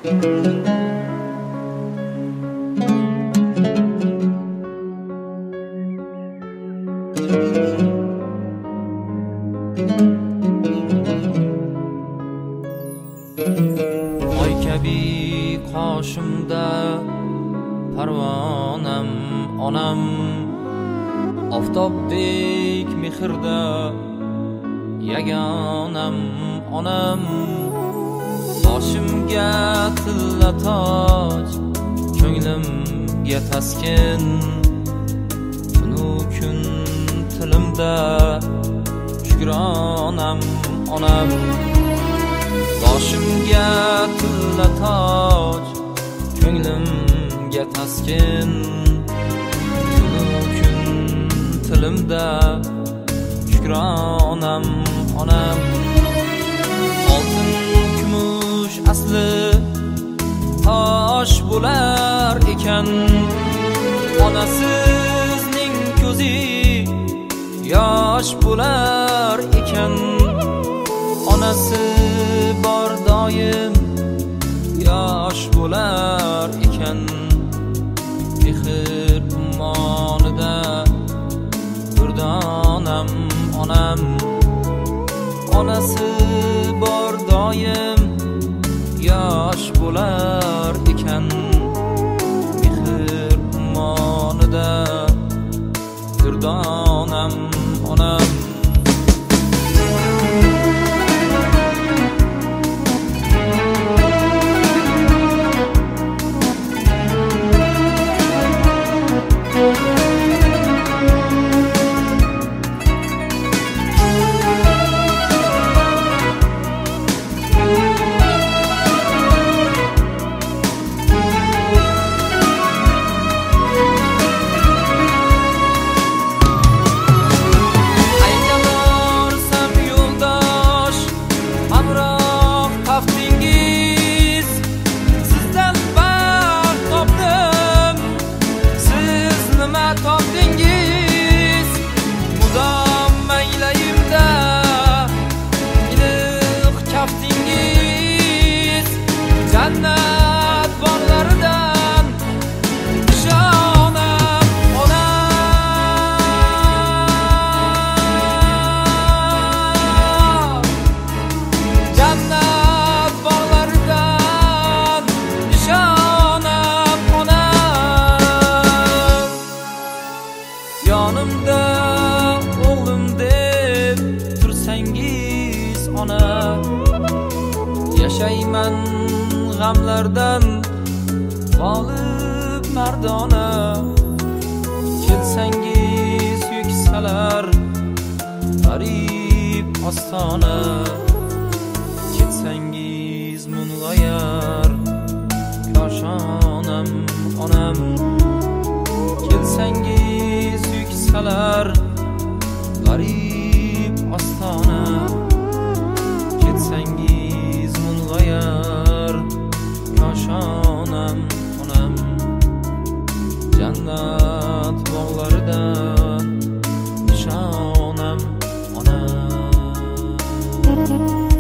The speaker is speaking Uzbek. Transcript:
Oy kabi qoshimda parvonam onam, oftobdek mehrda yagonam onam. Boshimga tilla toj, ko'nglimga taskin, tunu kun tilimda shukronam onam. Boshimga tilla toj, ko'nglimga taskin, tunu kun tilimda shukronam onam. Oltin kumush asli tosh bo'lar ekan, onasizning ko'zi yosh bo'lar ekan. Onasi bor doim yosh bo'lar ekan. Mehr ummonida durdonam onam. Onasi bor doim yosh bo'lar ekan. Mehr ummonida durdonam onam. Jannat bog'laridan nishonam onam. Jannat bog'laridan nishonam onam. Yonimda o'g'lim deb tursangiz ona, yashayman g'amlardan g'olib mardona. Kelsangiz yuksalar g'arib ostona, ketsangiz mung'ayar koshonam onam. Kelsangiz yuksalar g'arib ostona, ketsangiz mung'ayar koshonam onam. Jannat bog'laridan nishonam onam.